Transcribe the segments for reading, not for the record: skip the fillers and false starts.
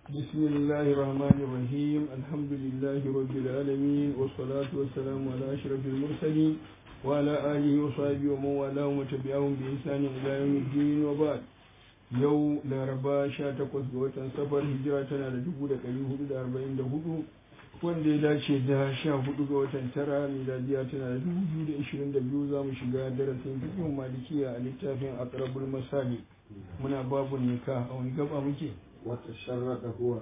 بسم الله الرحمن الرحيم الحمد لله رب العالمين والصلاة والسلام على أشرف المرسلين وعلى آله وصحبه ومن والاه وتبعهم بإحسان إلى يوم الدين وبعد yau laraba 18 ga watan safar hijira tana da 1444 wanda ya dace da 14 ga watan tara miladiya tana da 2022 za mu shiga darasin fiqh malikiya a littafin aqrabul masali muna babu nikah a wani gaba muke wata sharrada huwa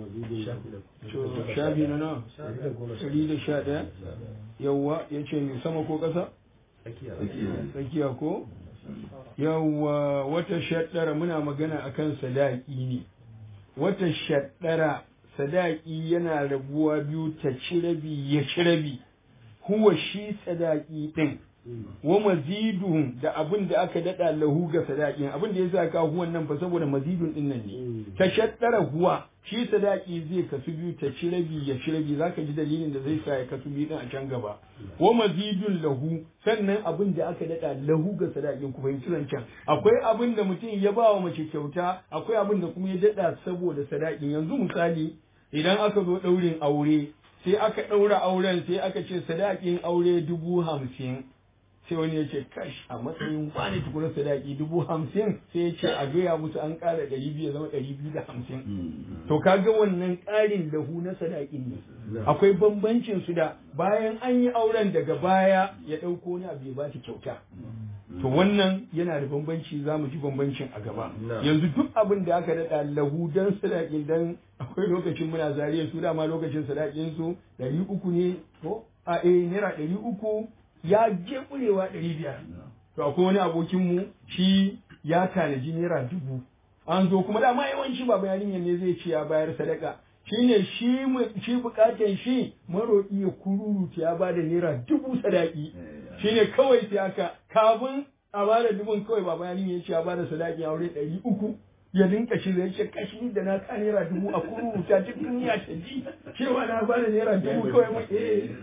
shafi na nawa 111 yawa yace ne sama ko kasa tsakiya ko yawwa wata shaddara muna magana akan sadaki ne wata shaddara sadaki yana rabuwa biyu ta ci rabi ya ci rabi huwa shi sadaki din wa mazidun da abin da aka dada lahu ga sadakin abin da yasa ka huwan nan fa saboda mazidun din nan ne ta shaddara huwa shi sadaki zai kasu biyu ta ci rabi ya ci rabi zaka ji dalilin da zai sa ya kasu biyu din a can gaba wa mazidun lahu sannan abin da aka dada lahu ga sadakin ku fahimci zancen akwai abin da mutum ya ba wa mace kyauta akwai abin da kuma ya dada saboda sadakin yanzu misali idan aka zo daurin aure sai aka daura auren sai aka ce sadakin aure 50,000 sai wani ya ce kash a matsayin wani tukuna sadaki 50,000 sai ya ce a gaya musu an ƙara 200 ya zama 250 to kaga wannan ƙarin lahu na sadakin ne akwai bambancin su da bayan an yi auren daga baya ya ɗauko ni abu ya ba shi kyauta to wannan yana da bambanci za mu ji bambancin a gaba yanzu duk abin da aka daɗa lahu dan sadakin dan akwai lokacin muna zariya su dama lokacin sadakin su 300 ne ko a naira 300 ya je kurewa 500 to akwai wani abokinmu shi ya tanaji naira 1000 an zo kuma dama yawanci ba bayanin ne zai ce ya bayar sadaka shine shi bukatan shi maroƙi ya kururuta ya bada naira 1000 sadaki shine kawai sai aka kafin a bada 1000 kawai ba bayanin ya ce ya bada sadaki aure 300 ya linka shi zai ce kashi da na ka naira 1000 a kururuta cikin duniya ta ji cewa na bada naira 1000 kawai mai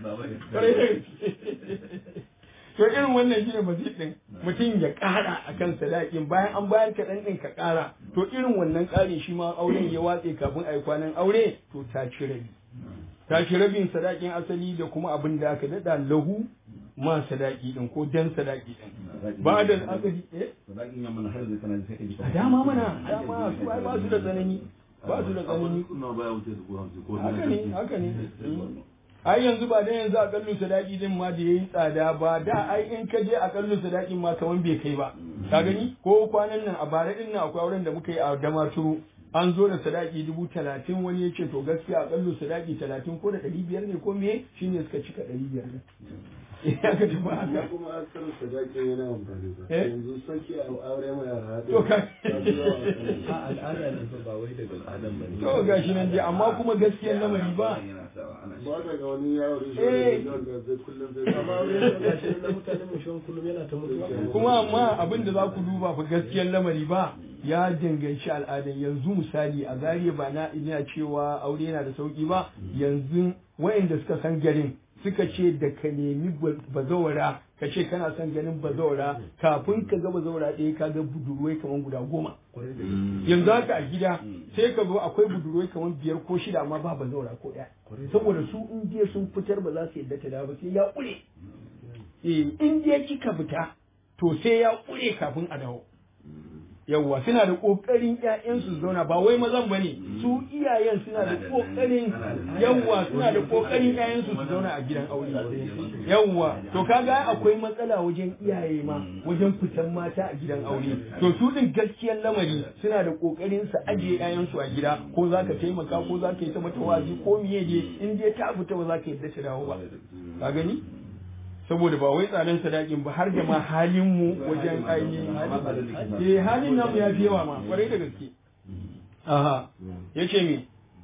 to irin wannan shine mazid din mutum ya ƙara akan sadakin bayan an bayar kaɗan ɗin ka ƙara to irin wannan ƙari shi ma auren ya watse kafin a yi kwanan aure to ta ci rabin sadakin asali da kuma abin da aka daɗa lahu ma sadaki din ko dan sadaki din ba da akadi sadakin ya mana har da kana sai ka dama su ai ba su da tsanani haka ne ai yanzu ba da yanzu akallu sadaki din ma da yayi tsada ba da ai in ka je akallu sadakin ma kaman bai kai ba ka gani ko kwanan nan a bara din nan akwai auren da muka yi a Damaturu an zo da sadaki 30,000 wani ya ce to gaskiya akallu sadaki 30 ko da 500 ne ko me shine suka cika 500 ne ya ka tafi haka kuma akallu sadaki yana amfani da yanzu saki aure mai yara to ka al'ada ne ba wai daga al'adan bane to gashi nan dai amma kuma gaskiyar lamari ba ba daga wani yaro shi da zai kullum zai amma gashi nan mutane mu shi kullum yana ta mutuwa kuma amma abin da za ku duba fa gaskiyar lamari ba ya danganci al'adan yanzu misali a zariya ba na ina cewa aure yana da sauki ba yanzu wa'inda suka san garin suka ce da ka nemi bazawara ka ce kana son ganin bazawara kafin ka ga bazawara ɗaya ka ga budurwai kamar guda 10 yanzu haka a gida sai ka zo akwai budurwai kamar 5 ko 6 amma ba bazawara ko ɗaya saboda su in je sun fitar ba za su yadda ta dawo ba sai ya ƙure in je kika fita to sai ya ƙure kafin a dawo yawwa suna da kokarin ƴaƴan su zauna ba wai mazan bane su iyayen suna da kokarin yawwa suna da kokarin ƴaƴan su zauna a gidan aure yawwa to kaga akwai matsala wajen iyaye ma wajen fitan mata a gidan aure to su din gaskiyar lamari suna da kokarin su ajiye ƴaƴan su a gida ko zaka taimaka ko zaka yi ta mata wazi ko miye je in dai ta fita ba za ka yadda ta dawo ba ka gani saboda ba wai tsadan sadakin ba har da ma halin mu wajen ainihin halin namu ya fi yawa ma kwarai da gaske aha yace me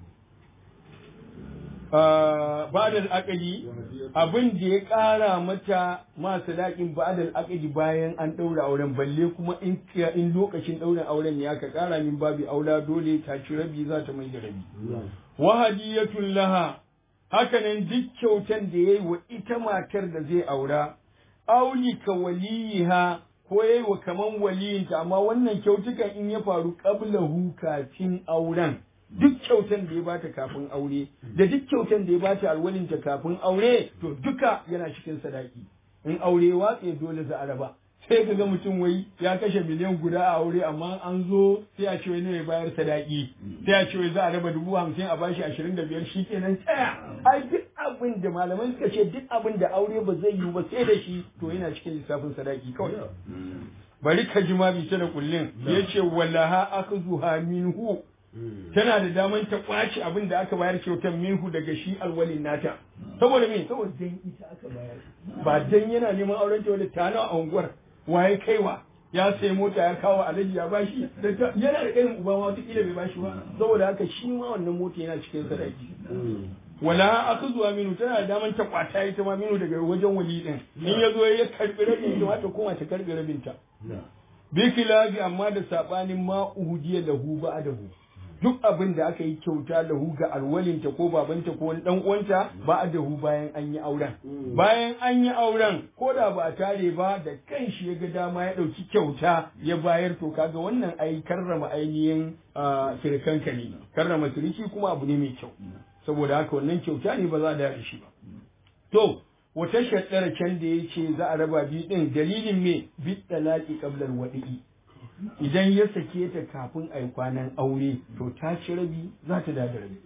ba da akali abin da ya ƙara mata ma sadakin ba da akali bayan an ɗaura auren balle kuma in lokacin ɗaurin auren ya ka ƙara min babu aula dole ta ci rabi za ta mai da rabi wa hadiyatul laha hakanan duk kyautan da ya yi wa ita matar da zai aura, auli ka waliyiha ko ya yi wa kaman waliyinta, amma wannan kyautukan in ya faru ƙablahu kafin auren, duk kyautan da ya bata kafin aure da duk kyautan da ya bata alwalinta kafin aure to duka yana cikin sadaki. In aure watse dole za a raba. Sai ka ga mutum wai ya kashe miliyan guda a aure amma an zo sai a ce wai ne bayar sadaki, sai a ce wai za a raba 50,000 a bashi 25 shi kenan tsaya. Ai duk abin da malaman suka ce duk abin da aure ba zai yi ba sai da shi to yana cikin lissafin sadaki kawai. Bari ka ji ma bita da kullin yace wallaha akhzuha minhu, tana da daman ta kwace abin da aka bayar kyautar minhu daga shi alwalin nata. Saboda me? Saboda dan ita aka bayar, ba dan yana neman auren ta wanda ta nawa a unguwar waye kaiwa ya sai mota ya kawo alaji ya bashi yana da irin uba ma wata kila bai bashi ba, saboda haka shi ma wannan mota yana cikin sadaki. Wala akhzuha minhu, tana da daman ta kwata ita ma minhu daga wajen wali din. In yazo ya karbi rabin ta ta koma ta karbi rabin ta. Bi kilabi amma da sabanin ma uhudiya lahu ba'dahu. Duk abin da aka yi kyauta lahu ga alwalinta ko babanta ko wani dan uwanta ba'dahu bayan an yi auren. Bayan an yi auren ko da ba a tare ba da kanshi ya ga dama ya dauki kyauta ya bayar, to kaga wannan ai karrama ainihin sirikanka ne. Karrama siriki kuma abu ne mai kyau. Saboda haka wannan kyauta ne ba za a da shi ba. To wata shaddara can da ya ce za a raba biyu din dalilin me bi talaqi qabla al-wadi'i. Idan ya sake ta kafin ai kwanan aure to ta ci rabi za ta da rabi.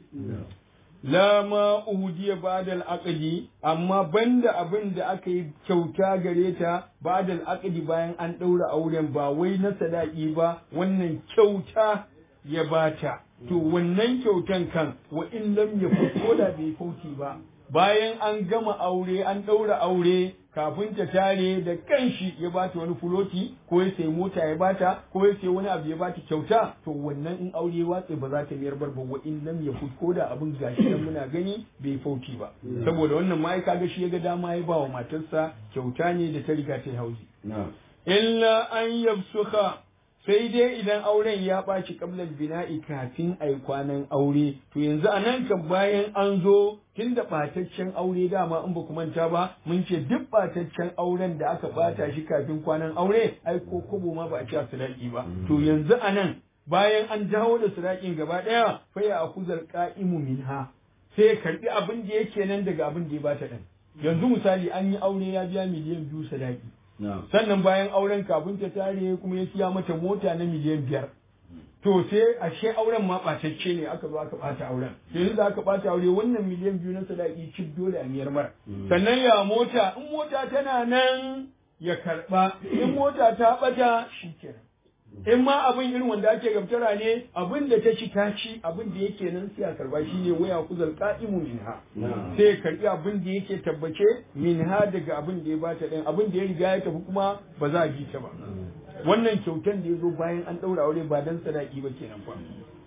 La ma uhudiya ba'da al-aqdi, amma banda abin da aka yi kyauta gare ta ba'da al-aqdi bayan an daura auren, ba wai na sadaki ba, wannan kyauta ya bata. To wannan kyautan kan wa in lam yakun ko da bai kauci ba, bayan an gama aure an daura aure kafin ta tare da kanshi ya bata wani fuloti ko ya sayi mota ya bata ko ya sayi wani abu ya bata kyauta, to wannan in aure watse ba za ta miyar bar ba wa in lam yakun ko da abin gashi nan muna gani bai fauci ba. Saboda wannan ma kaga shi ya ga dama ya ba wa matarsa kyauta ne da ta riga ta hauzi. Illa an yabsuka, sai dai idan auren ya ɓaci ƙablar bina'i kafin a yi kwanan aure, to yanzu a nan kan bayan an zo tun da ɓataccen aure dama in ba ku manta ba mun ce duk ɓataccen auren da aka ɓata shi kafin kwanan aure ai ko kobo ma ba a ci a sadaki ba. To yanzu a nan bayan an dawo da sadakin gaba ɗaya fa ya akuzar qa'imu minha, sai ya karɓi abin da yake nan daga abin da ya bata ɗin. Yanzu misali an yi aure ya biya miliyan 2 sadaki. Sannan bayan auren kafin ta tare kuma ya siya mata mota na miliyan 5. To sai ashe auren ma ɓatacce ne, aka zo aka ɓata auren. Yanzu da aka ɓata aure wannan miliyan 2 na sadaki cif dole a miyar mara. Sannan ya mota, in mota tana nan ya karɓa, in mota ta ɓata shi kenan. In ma abin irin wanda ake gamtara ne, abin da ta ci ta ci, abin da yake nan sai a karba shi ne waya kuzal qa'imu minha. Sai ya karbi abin da yake tabbace minha daga abin da ya bata din, abin da ya riga ya tafi kuma ba za a ji ta ba. Wannan kyautan da ya zo bayan an daura aure ba dan sadaki ba kenan fa.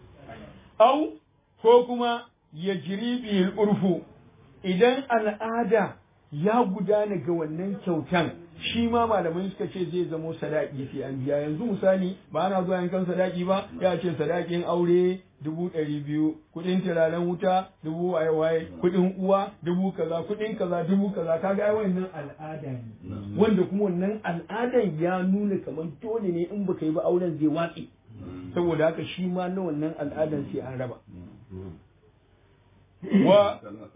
Au ko kuma ya jiri bil urfu, idan al'ada ya gudana ga wannan kyautan shi ma malamai suka ce zai zamo sadaki sai an biya. Yanzu misali ba ana zuwa yankan sadaki ba, ya ce sadakin aure 200,000, kuɗin turaren wuta 1000 waye, kuɗin uwa 1000 kaza, kuɗin kaza 1000 kaza. Kaga ai wannan al'ada ne, wanda kuma wannan al'adan ya nuna kamar dole ne in baka yi ba auren zai watsi. Saboda haka shi ma na wannan al'adan sai an raba. Wa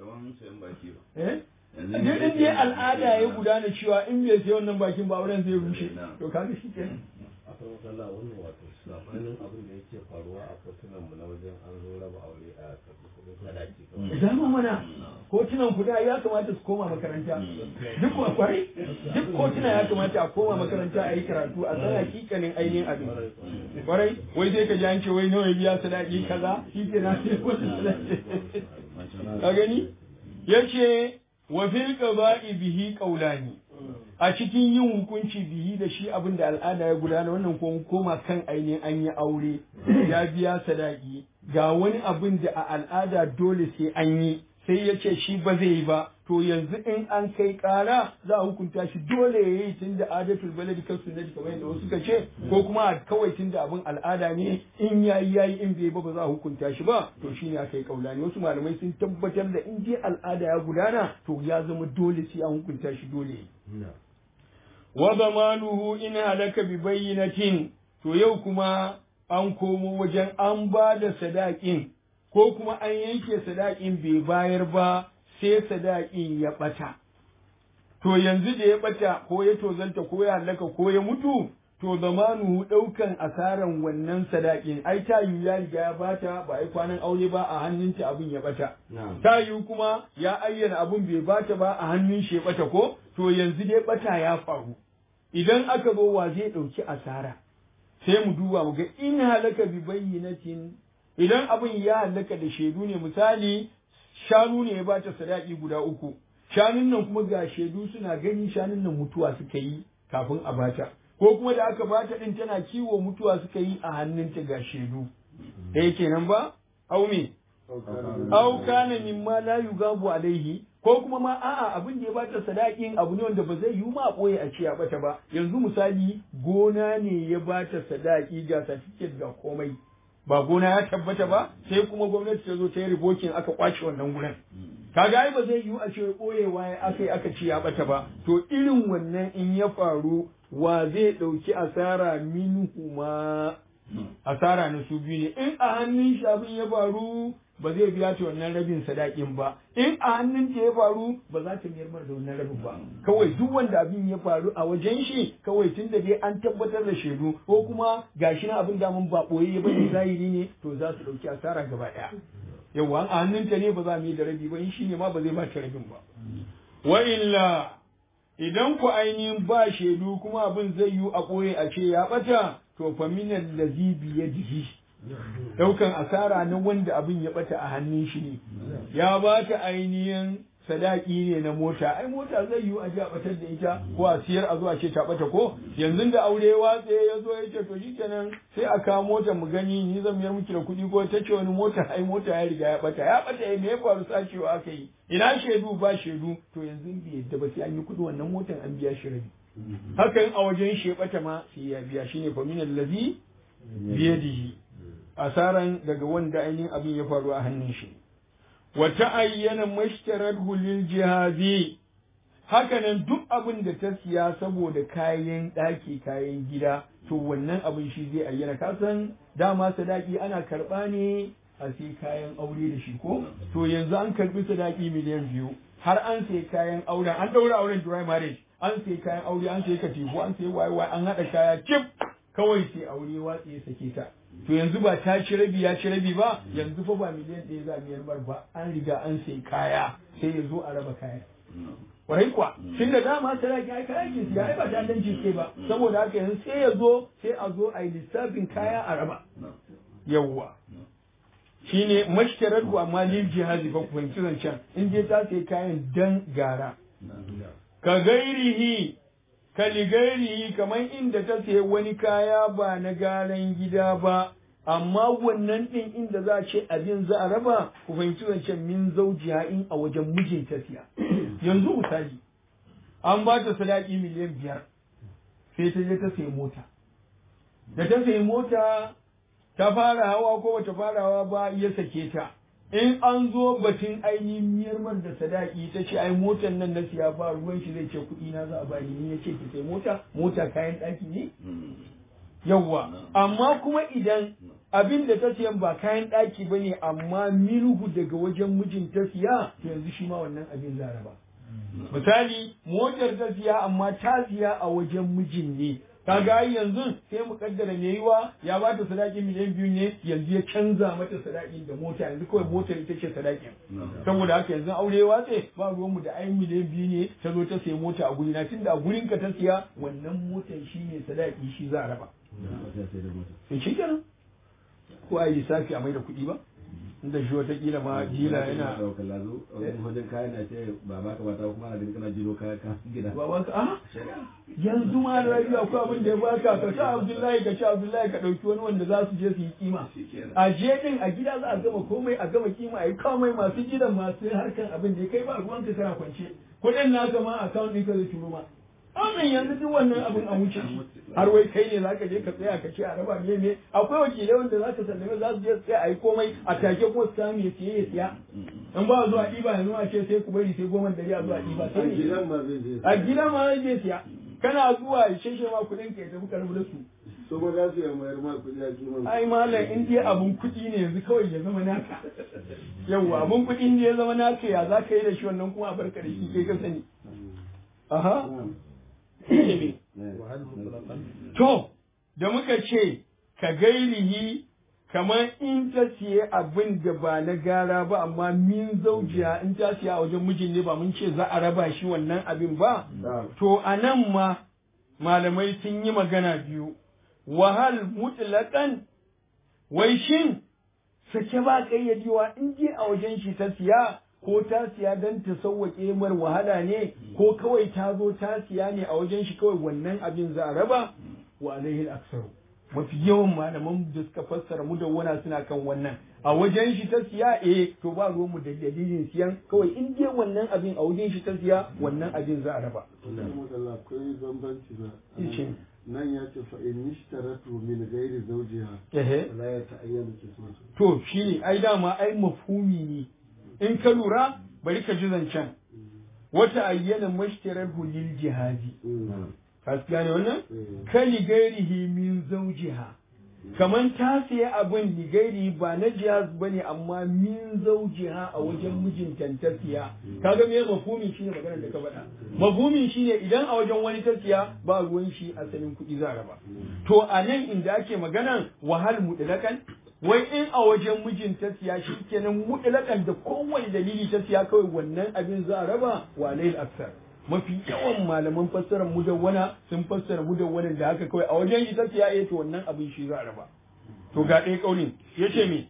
Daidai dai al'ada ya gudana cewa in bai sai wannan bakin ba auren zai rushe. To kaga shi kenan. Akwai matsala wannan wato sabanin abin da yake faruwa a kotunan mu na wajen an zo raba aure a kudin sadaki. Dama mana kotunan kuda ya kamata su koma makaranta. Duk kwakwai duk kotuna ya kamata a koma makaranta a yi karatu a san hakikanin ainihin abin. Kwarai wai sai ka ji an ce wai nawa ya biya sadaki kaza shi kenan sai wata sadaki. Ka gani? Yace wa fil qada'i bihi qawlani, a cikin yin hukunci bihi da shi abin da al'ada ya gudana, wannan ko koma kan ainihin an yi aure ya biya sadaki ga wani abin da a al'ada dole sai an yi, sai ya ce shi ba zai yi ba, to yanzu in an kai kara za a hukunta shi dole ya yi tun da adatul baladi kan sunnati kamar yadda wasu suka ce, ko kuma kawai tun da abin al'ada ne in yayi in bai ba za a hukunta shi ba. To shine aka yi kaulani, wasu malamai sun tabbatar da in dai al'ada ya gudana to ya zama dole sai an hukunta shi dole. Wa zamanuhu in halaka bi bayyinatin, to yau kuma an komo wajen an ba da sadakin ko kuma an yanke sadakin bai bayar ba sai sadakin ya ɓata. To yanzu da ya ɓata ko ya tozanta ko ya hallaka ko ya mutu, to zamanuhu ɗaukan asaran wannan sadakin, ai ta yiwu ya riga ya bata ba ai kwanan aure ba a hannunta abin ya ɓata. Ta yiwu kuma ya ayyana abin bai bata ba a hannun shi ya ɓata ko, to yanzu dai ɓata ya faru. Idan aka zo wa zai ɗauki asara, sai mu duba mu ga in halaka bi bayyinatin, idan abin ya halaka da shaidu ne, misali shanu ne ya bata sadaki guda 3, shanun nan kuma ga shaidu suna gani shanun nan mutuwa suka yi kafin a bata, ko kuma da aka bata din tana kiwo mutuwa suka yi a hannunta ga shaidu. Kenan ba au me au kana mimma la yugabu alaihi, ko kuma ma a'a abin da ya bata sadakin abu ne wanda ba zai yi ma boye a ce ya bata ba. Yanzu misali gona ne ya bata sadaki ga certificate ga komai, ba gona ya tabbata ba, sai kuma gwamnati ta zo ta yi ribokin aka kwace wannan gurin. Kaga ai ba zai yiwu a ce boyewa ya aka ce ya bata ba. To irin wannan in ya faru wa zai ɗauki asara minhuma, asara na su biyu ne. In a hannun shi abin ya faru ba zai biya ta wannan rabin sadakin ba, in a hannun ta ya faru ba za ta miyar da wannan rabin ba. Kawai duk wanda abin ya faru a wajen shi, kawai tun da dai an tabbatar da shaidu ko kuma gashi na abin damun ba ɓoye ba ne zahiri ne, to za su ɗauki asara gaba ɗaya. Yawwa a hannun ta ne ba za mu yi da rabi ba, in shi ne ma ba zai ba ta rabin ba. Wa illa idan ku ainihin ba shaidu kuma abin zai yi a ɓoye a ce ya ɓata, to fa minan lazi biyadihi, daukan asara na wanda abin ya ɓata a hannun shi ne. Ya ba ta ainihin sadaki ne na mota, ai mota zai yi a ji a ɓatar da ita ko a siyar a zo a ce ta ɓata ko, yanzu da aure watse ya zo ya ce to shikenan sai a kawo mota mu gani ni zan miyar miki da kuɗi, ko ta ce wani mota ai mota ya riga ya ɓata ya me ya faru sacewa aka yi, ina shaidu ba shaidu, to yanzu bai yadda ba sai an yi kuɗi wannan motan an biya shi rabi. Hakan a wajen shi ɓata ma sai ya biya, shine fa min allazi biyadihi, asaran daga wanda ainihin abin ya faru a hannun shi. Wa ta'ayyana mashtarathu lil jihazi, hakanan duk abin da ta siya saboda kayan ɗaki kayan gida, to wannan abin shi zai ayyana. Ka san dama sadaki ana karɓa ne a sai kayan aure da shi ko, to yanzu an karɓi sadaki miliyan 2, har an sai kayan auren, an ɗaura auren dry marriage, an sai kayan aure, an sai katifu, an sai wayewa, an haɗa kaya cif, kawai sai aure watsi ya sake ta. To yanzu ba ta ci rabi ya ci rabi ba, yanzu fa ba miliyan 1 za a biyar bar ba, an riga an sai kaya, sai ya zo a raba kaya. Warai kuwa, tun da dama sadaki ai kaya ke siya, ai ba ta danci ce ba, saboda haka yanzu sai ya zo, sai a zo a yi lissafin kaya a raba. Yawwa. Shine mashtaratu amma lil jihazi, ba ku fahimci zancen, in je ta sai kayan dan gara. Ka gairihi, kaligairihi, kamar inda ta sayi wani kaya ba na garan gida ba, amma wannan ɗin inda za a ce abin za a raba, ku fahimci zancen min zaujiya in a wajen mijin ta siya. Yanzu misali, an ba ta sadaki miliyan 5, sai ta je ta sayi mota. Da ta sayi mota, ta fara hawa ko bata fara hawa ba, ya sake ta. In an zo batun ainihin miyar da sadaki, ta ce ai motar nan na siya ba ruwan shi, zai ce kuɗi na za a bani, ni ya ce ki sai mota kayan ɗaki ne. Yawwa, amma kuma idan abin da ta siyan ba kayan ɗaki ba ne, amma milhu daga wajen mijin ta siya, to yanzu shi ma wannan abin za ba. Misali, motar ta siya amma ta siya a wajen mijin ne. Kaga ai yanzu sai mu kaddara me yiwa ya ba ta sadaki miliyan 2 ne, yanzu ya canza mata sadakin da mota, yanzu kawai motar ita ce sadakin. Saboda haka yanzu aure watse ba ruwan mu da ai miliyan 2 ne ta zo ta sayi mota a guri na, tunda a gurin ka ta siya, wannan motar shi ne sadaki, shi za a raba. Sai shi kenan. Ko a yi lissafi a mai da kuɗi ba? Inda shi watakila ma jila yana wajen kayan na ce ba baka mata kuma na kana jiro kaya ka gida ba baka a yanzu ma da rabiya ko abin da ya baka ka sha Abdullahi ka dauki wani wanda za su je su yi kima a je din a gida za a gama komai, a gama kima, a yi komai, masu gidan masu harkan abin da ya kai ba ruwan ka kana kwance kuɗin naka ma account ɗinka zai turo ma. Amin yanzu duk wannan abin an wuce har wai kai ne zaka je ka tsaya ka ce a raba me akwai wakilai wanda zaka sallame za su je tsaya a yi komai a take kuma su samu ya siya in ba zuwa ɗiba yanzu a ce sai ku bari sai 10 a zuwa ɗiba sai ne a gidan ma zai siya kana zuwa ya sheshe ma kuɗin ka ya tafi karbi da su so ba za su yi mayar ma kuɗi a kiman ai malam in dai abun kuɗi ne yanzu kawai ya zama naka yawwa abun kuɗi ne ya zama naka ya za ka yi da shi wannan kuma a barka da shi kai ka sani aha to da muka ce ka gairihi kamar in ta siye abin da ba na gara ba amma min zaujiya in ta siya a wajen mijin ne ba mun ce za a raba shi wannan abin ba to a nan ma malamai sun yi magana biyu wahal mutlaqan wai shin sake ba kayyadewa in je a wajen shi ta siya ko ta siya don ta sauwaƙe mar wahala ne ko kawai ta zo ta siya ne a wajen shi kawai wannan abin za a raba wa alaihi aksaru mafi yawan malaman da suka fassara mu da wana suna kan wannan a wajen shi ta siya to ba ruwan mu da dalilin siyan kawai in je wannan abin a wajen shi ta siya wannan abin za a raba akwai bambanci ba nan ya ce fa in ishtaratu min ghairi zawjiha la ya ta'ayyana kismatu to shine ai dama ai mafhumi ne in ka lura bari ka ji zancen wata ayyana mashtararhu lil jihadi ka gane wannan kali gairihi min zawjiha kaman ta siya abin li gairi ba na jihaz bane amma min zawjiha a wajen mijin ta siya kaga me mafhumin shine maganar da ka faɗa mafhumin shine idan a wajen wani ta siya ba ruwan shi asalin kuɗi za raba to a nan inda ake maganan wahal mudlakan wai in a wajen mijin ta siya shi kenan mutlakan da kowane dalili ta siya kawai wannan abin za a raba wa layl aksar mafi yawan malaman fassarar mudawwana sun fassara mudawwanan da haka kawai a wajen shi ta siya to wannan abin shi za a raba to ga ɗaya kaulin yace me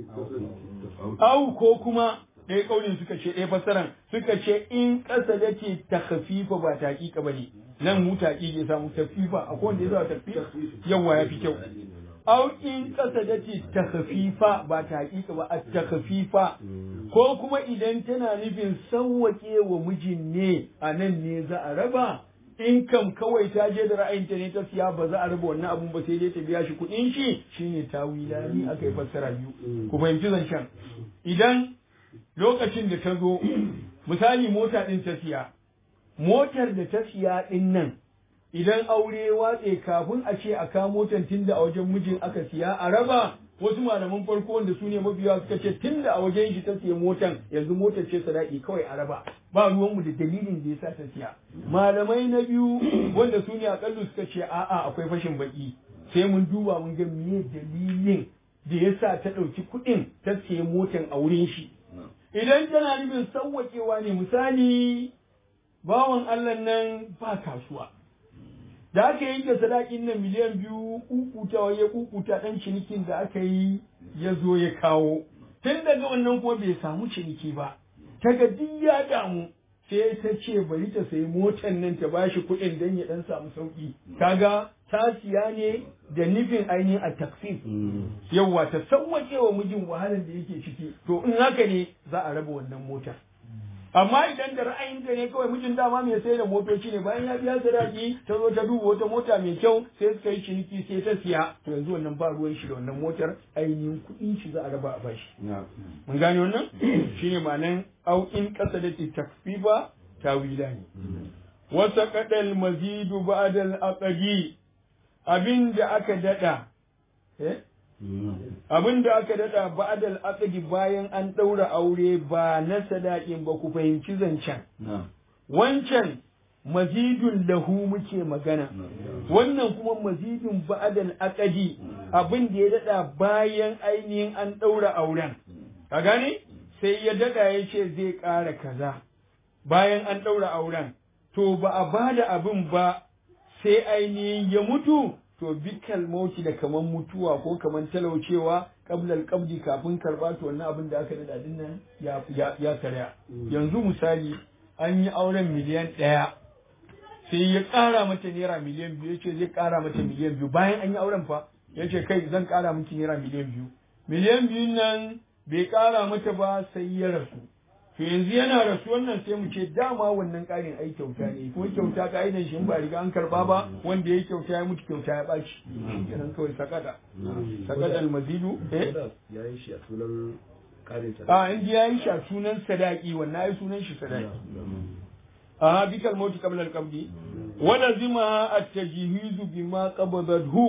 au ko kuma ɗaya kaulin suka ce ɗaya fassaran suka ce in ƙasa da ce takhafifa ba taƙiƙa bane nan mu taƙi ya samu tafifa akwai wanda ya zama tafifa yawa ya fi kyau au in kasadati takhfifa ba ta hakika ba at-takhfifa ko kuma idan tana nufin sawwake wa mijin ne a nan ne za a raba in kam kawai ta je da ra'ayinta ne ta siya ba za a raba wannan abun ba sai dai ta biya shi kuɗin shi shine tawilani aka yi fassara biyu ku fahimci zancen idan lokacin da ta zo misali mota din ta siya motar da ta siya din nan idan aure watse kafin a ce a kamo motar tunda a wajen mijin aka siya a raba wasu malaman farko wanda su ne mabiya suka ce tunda a wajen shi ta siya motar yanzu motar ce sadaki kawai a raba ba ruwanmu da dalilin da ya sa ta siya malamai na biyu wanda su ne akallu suka ce a'a akwai fashin baki sai mun duba mun ga meye dalilin da ya sa ta ɗauki kuɗin ta siya motar a wurin shi idan tana nufin sauwaƙewa ne misali bawan Allah nan ba kasuwa da aka yi da sadakin nan miliyan 2 kukutawa ya kukuta dan cinikin da aka yi ya zo ya kawo tun daga wannan kuma bai samu ciniki ba ta ga duk ya damu sai ta ce bari ta sayi motar nan ta bashi kuɗin dan ya dan samu sauki kaga ta siya ne da nufin ainihin a taksif yawa ta sauwake wa mijin wahalar da yake ciki to in haka ne za a raba wannan motar amma idan da ra'ayinta ne kawai mijin dama mai sai da motoci ne bayan ya biya sadaki ta zo ta duba wata mota mai kyau sai suka yi ciniki sai ta siya to yanzu wannan ba ruwan shi da wannan motar ainihin kuɗin shi za a raba a bashi mun gane wannan shine ma'anan au in qasadati takfiba tawila ne wasa qadal mazidu ba'da al-aqdi abinda aka dada abin da aka dada ba'dal aqdi bayan an daura aure ba na sadakin ba ku fahimci zancen wancan mazidun lahu muke magana wannan kuma mazidun ba'dal aqdi abin da ya dada bayan ainihin an daura auren ka gane sai ya dada ya ce zai ƙara kaza bayan an daura auren to ba a bada abin ba sai ainihin ya mutu to bikal mauti da kaman mutuwa ko kaman talaucewa qablal qabdi kafin karba to wannan abin da aka dada din nan ya karya yanzu misali an yi auren miliyan 1 sai ya ƙara mata naira miliyan 2 yace zai ƙara mata miliyan 2 bayan an yi auren fa yace kai zan ƙara miki naira miliyan 2 miliyan 2 nan bai ƙara mata ba sai ya rasu to yanzu yana rasu wannan sai mu ce dama wannan ƙarin ai kyauta ne kuma kyauta ka'idan shi ba riga an karba ba wanda ya kyauta ya mutu kyauta ya ɓaci kenan kawai sakada almazidu ya yi shi a sunan ƙarin sadaki in ya yi shi a sunan sadaki wannan ai sunan shi sadaki a bikal mauti qabla al-qabdi wa lazima at-tajhizu bima qabadathu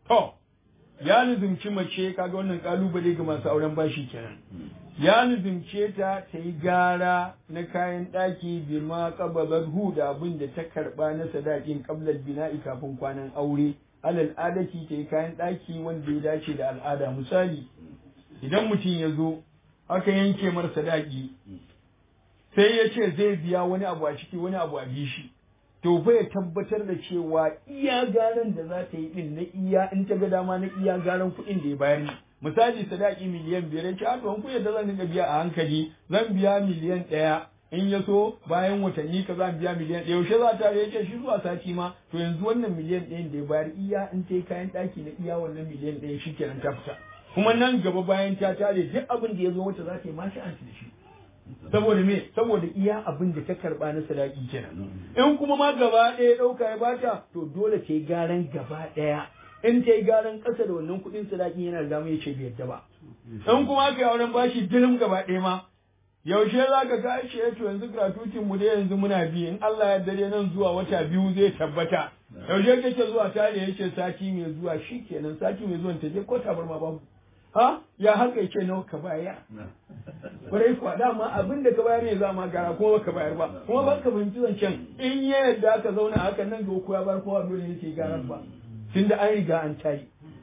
to ya nuzumci mace kaga wannan kalubale ga masu auren bashi kenan ya nuzumce ta ta yi gara na kayan ɗaki bi ma qabadathu da abin da ta karba na sadakin qablal bina'i kafin kwanan aure alal adati ta yi kayan ɗaki wanda ya dace da al'ada misali idan mutum ya zo aka yanke mar sadaki sai ya ce zai biya wani abu a ciki wani abu a bishi to fa ya tabbatar da cewa iya garan da za ta yi din na iya in ta ga dama na iya garan kuɗin da ya bayar ne misali sadaki miliyan 5 ce a to kun yadda zan dinga biya a hankali zan biya miliyan 1 in ya so bayan watanni ka zan biya miliyan 1 yaushe za ta yake shi zuwa sati ma to yanzu wannan miliyan 1 da ya bayar iya in ta yi kayan ɗaki na iya wannan miliyan 1 shikenan ta fita kuma nan gaba bayan ta tare duk abin da ya zo mata za ta yi mashi anti da shi saboda me saboda iya abin da ta karba na sadaki kenan in kuma ma gaba ɗaya ɗauka ya bata to dole ta yi garan gaba ɗaya in ta yi garan ƙasa da wannan kuɗin sadaki yana da dama ya ce bai yadda ba in kuma aka yi auren bashi dilim gaba ɗaya ma yaushe za ka ga shi to yanzu gratuitin mu dai yanzu muna bi in Allah ya dare nan zuwa wata 2 zai tabbata yaushe kake zuwa tare yace sati mai zuwa shikenan sati mai zuwa ta je ko tabarma babu ha ya haka yake nawa ka bayar kwarai kuwa dama abin da ka bayar ne za ma gara kuma baka bayar ba kuma ba ka fahimci zancen in ya yadda aka zauna haka nan ga ya bar kowa dole ne ke garan ba tunda an riga an tari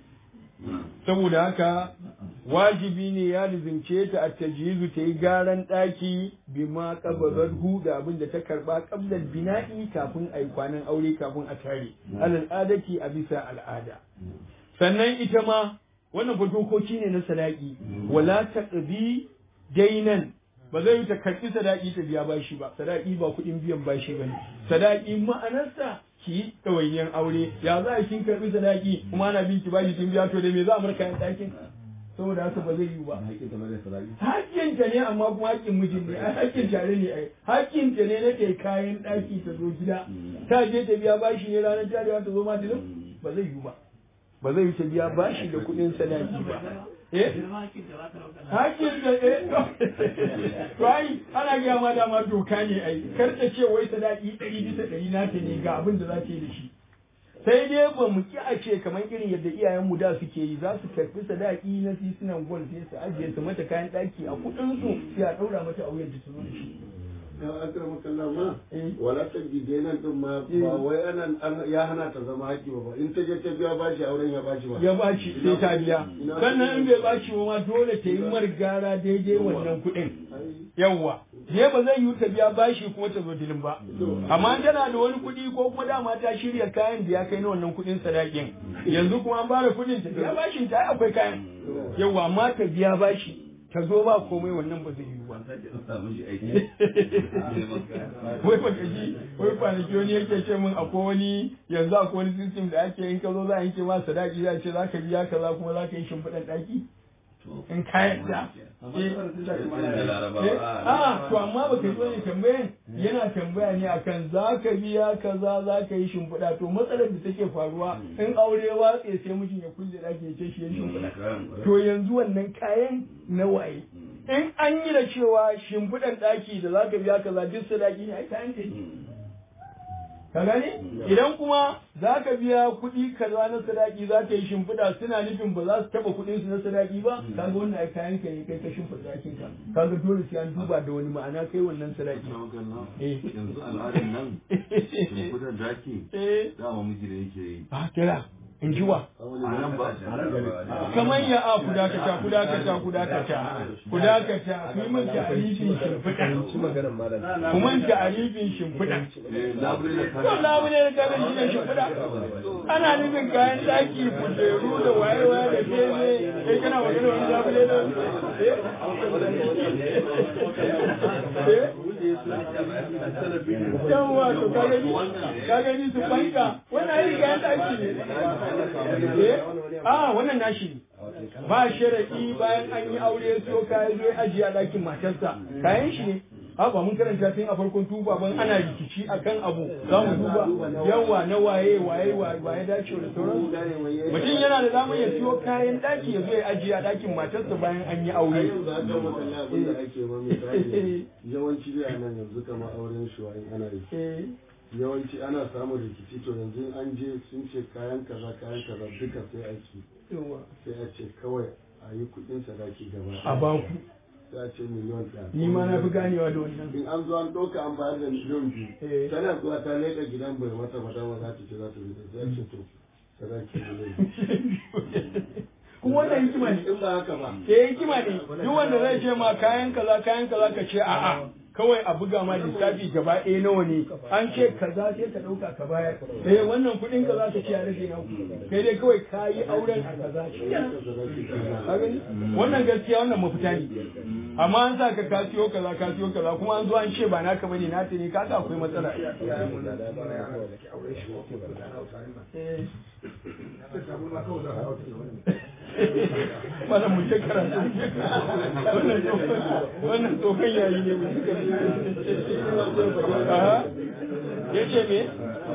saboda haka wajibi ne ya lizince ta a tajizu ta yi garan ɗaki bima qabadathu da abin da ta karba qablal bina'i kafin ai kwanan aure kafin a tare al'adati a bisa al'ada sannan ita ma wannan fa dokoki ne na sadaki wala taqbi dainan ba zai ta karbi sadaki ta biya bashi ba sadaki ba kuɗin biyan bashi bane sadaki ma'anarsa ki ɗawainiyar aure ya za a kin karbi sadaki kuma ana bin ki bashi kin biya to da me za a bar kayan ɗakin saboda haka ba zai yi ba hakkin ta ne amma kuma hakkin mijin ne ai hakkin tare ne ai hakkin ta ne nake kayan ɗaki ta zo gida ta je ta biya bashi ne ranar tarewa ta zo ma dilin ba zai yi ba ba zai ta biya bashi da kuɗin sadaki ba hakkin da to ai ana gaya ma dama doka ne ai kar ta ce wai sadaki 100% nata ne ga abin da za ta yi da shi sai dai ba mu ki a ce kamar irin yadda iyayenmu da suke yi za su karɓi sadaki na sisinan gol sai su ajiye su mata kayan ɗaki a kuɗin su sai a ɗaura mata auyen ta zo da shi akar makalla ma wala ta gide nan din ma ba wai ana ya hana ta zama haƙi ba in ta je ta biya bashi auren ya bashi ba ya bashi sai ta biya sannan in bai bashi ba ma dole ta yi margara daidai wannan kuɗin yawwa ne ba zai yi ta biya bashi kuma ta zo dilin ba amma tana da wani kuɗi ko kuma dama ta shirya kayan da ya kai na wannan kuɗin sadakin yanzu kuma an bada kuɗin ta biya bashin ta akwai kayan yawwa amma ta biya bashi ta zo ba komai wannan ba zai yi ba wai ba ka ji wai kwanaki wani yake ce min akwai wani yanzu akwai wani system da ake in ka zo za a yanke ma sadaki za a ce za ka biya kaza kuma za ka yi shimfiɗan ɗaki in kayan da to amma ba ka zo ne tambayan yana tambaya ne akan za ka biya kaza za ka yi shimfiɗa to matsalar da take faruwa in aure watse sai mutum ya kulle ɗaki ya ce shi ya shimfiɗa to yanzu wannan kayan na waye in an yi da cewa shimfiɗan ɗaki da za ka biya kaza duk sadaki ne ai kayan ce ka gani idan kuma za ka biya kuɗi kaza na sadaki za ka yi shimfiɗa suna nufin ba za su taɓa kuɗin su na sadaki ba kaga wannan ai kayan ka ne kai ka shimfiɗa ɗakin ka kaga dole sai an duba da wani ma'ana kai wannan sadaki yanzu al'adar nan shimfiɗar daki dama miji da yake yi ba kira in ji wa kamar ya a kudakata ku yi min ta'arifin shimfiɗa kuma ta'arifin shimfiɗa labule da kaga shi ne shimfiɗa ana nufin kayan ɗaki kujeru da wayewa da bene kai kana magana wani labule da yawwa to kaga ni su banka wannan ai kayan ɗaki ne wannan nashi ne ba sharadi bayan an yi aure so kayan zo ajiye a ɗakin matarsa kayan shi ne ba mun karanta tun a farkon tuba ban ana rikici akan abu za mu duba yawa na waye dace da sauran mutum yana da damar ya siyo kayan ɗaki ya zo ya ajiye a ɗakin matarsa bayan an yi aure yawanci da nan yanzu kamar auren shi ana yi yawanci ana samun rikici to yanzu an je sun ce kayan kaza duka sai aiki sai a ce kawai a yi kuɗin sadaki gaba a baku sai a ce miliyon ɗaya. Ni ma na fi ganewa da wannan. In an zo an ɗauka an bayar da miliyon biyu tana zuwa ta leƙa gidan bai mata madama za ta ce za ta bi sai a ce to sadaki miliyon biyu. Kuma wannan hikima ne. In ba haka ba. Hikima ne. Duk wanda zai ce ma kayan kaza ka ce a'a. Kawai a buga ma lissafi gaba ɗaya nawa ne an ce kaza sai ka ɗauka ka bayar wannan kuɗin ka za ka ce a rage na kai dai kawai ka yi auren a kaza wannan gaskiya wannan mafita ne amma an sa ka siyo kaza kuma an zo an ce ba naka bane na ta ne kaga akwai matsala wannan mun ce karatu wannan tsokan yayi ne mun ya ce me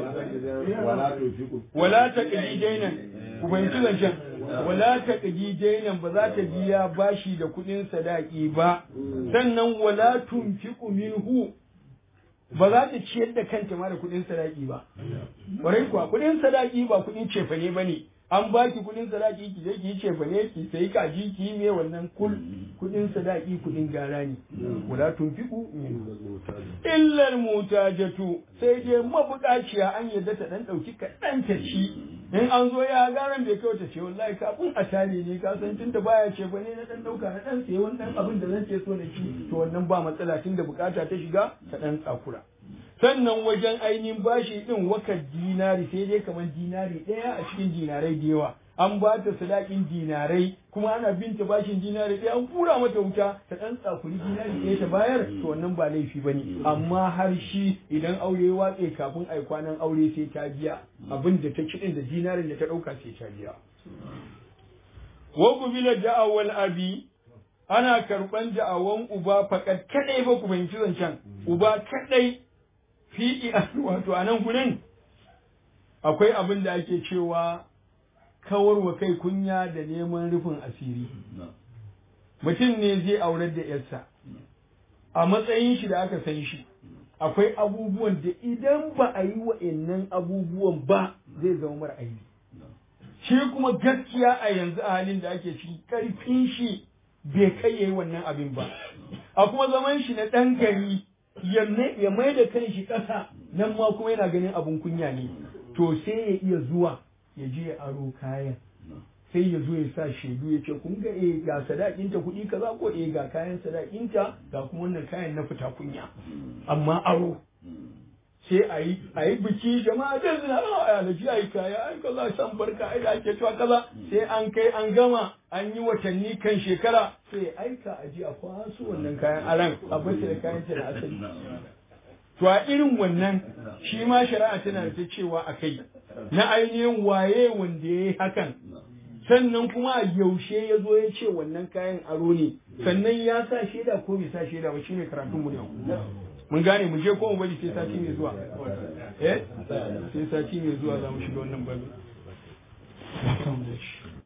wala ta ƙaji dainan ku fahimci zancen wala ta ƙaji dainan ba za ta biya bashi da kuɗin sadaki ba sannan wala tunfiqu minhu ba za ta ciyar da kanta ma da kuɗin sadaki ba ƙwarai kuwa kuɗin sadaki ba kuɗin cefane ba ne an baki kuɗin sadaki ki je ki yi cefane ki sayi kaji ki yi me wannan kuɗin sadaki kuɗin gara ne wala tunfiqu illal mutajatu sai dai mabuƙaciya an yadda ta dan dauki kaɗan ta ci in an zo ya garan bai kai ta ce wallahi kafin a tare ne ka san tunda baya cefane na dan dauka na dan sayi wannan abin da zan ce so da shi to wannan ba matsala tunda bukata ta shiga ta dan tsakura sannan wajen ainihin bashi din wakar dinari sai dai kamar dinari ɗaya a cikin dinarai da yawa an ba ta sadakin dinarai kuma ana binta bashin dinari ɗaya an kura mata wuta ta ɗan tsakuri dinari ɗaya ta bayar to wannan ba laifi ba ne amma har shi idan aure ya watse kafin ai kwanan aure sai ta biya abin da ta kiɗin da dinarin da ta ɗauka sai ta biya. Wa kubila da'awal abi ana karɓan da'awan uba fakat kaɗai ba ku fahimci zancen uba kaɗai fi wato a nan gurin akwai abin da ake cewa kawar wa kai kunya da neman rufin asiri mutum ne zai aurar da yarsa a matsayin shi da aka san shi akwai abubuwan da idan ba a yi wa'annan abubuwan ba zai zama mara aibi shi kuma gaskiya a yanzu a halin da ake ciki karfin shi bai kai yayi wannan abin ba a kuma zaman shi na ɗan gari ya mai da kan shi ƙasa nan ma kuma yana ganin abin kunya ne to sai ya iya zuwa ya je ya aro kayan sai ya zo ya sa shaidu ya ce kun ga ga sadakinta kuɗi kaza ko ga kayan sadakinta ga kuma wannan kayan na fita kunya amma aro sai a yi biki jama'a da zina a alaji a yi kaya ai kaza san barka ai da ake cewa kaza sai an kai an gama an yi watanni kan shekara sai ya aika a ji a kwaso wannan kayan aran a bace da kayan ta da asali to a irin wannan shi ma shari'a tana da cewa a kai na ainihin waye wanda ya yi hakan sannan kuma yaushe ya zo ya ce wannan kayan aro ne sannan ya sa shaida ko bai sa shaida ba shine karatun mu ne mun gane mu je ko mu bari sai sati mai zuwa sai sati mai zuwa za mu shiga wannan babu